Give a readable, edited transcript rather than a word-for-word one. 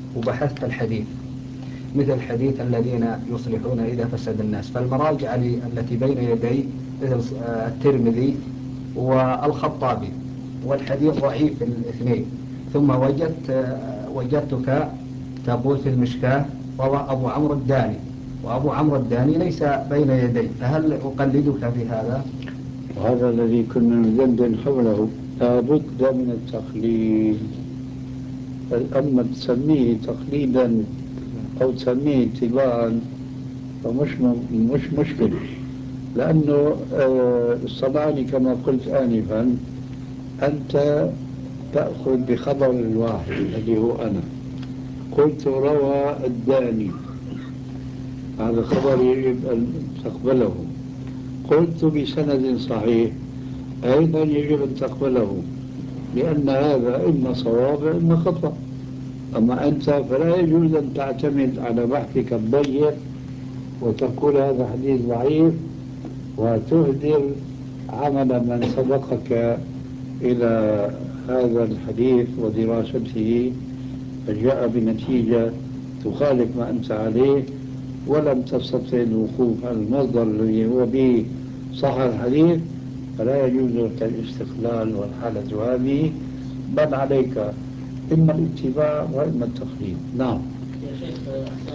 وبحثت الحديث مثل حديث الذين يصلحون إذا فسد الناس، فالمراجع التي بين يدي مثل الترمذي والخطابي، والحديث ضعيف الاثنين. ثم وجدتك تقول في المشكاة روى أبو عمرو الداني، وأبو عمرو الداني ليس بين يدي، فهل أقلدك في هذا؟ وهذا الذي كنا ندندن حوله، لا بد من التقليد. أما تسميه تقليدا أو تسميه اتباعا فمش مشكل، لأنه الصنعاني كما قلت آنفا، أنت تأخذ بخبر الواحد الذي هو أنا قلت روى الداني، هذا خبر يجب أن تقبله. قلت بسند صحيح أيضا يجب أن تقبله، لأن هذا إما صواب إما خطأ. أما أنت فلا يجوز أن تعتمد على بحثك الضيق وتقول هذا حديث ضعيف وتهدر عمل من سبقك إلى هذا الحديث ودراسته، فجاء بنتيجة تخالف ما أنت عليه، ولم تستطع الوقوف على المصدر الذي هو به صح الحديث، فلا يجوز لك الاستقلال والحالة هذه، بل عليك إما الاتباع وإما التقليد. نعم. يا شيخ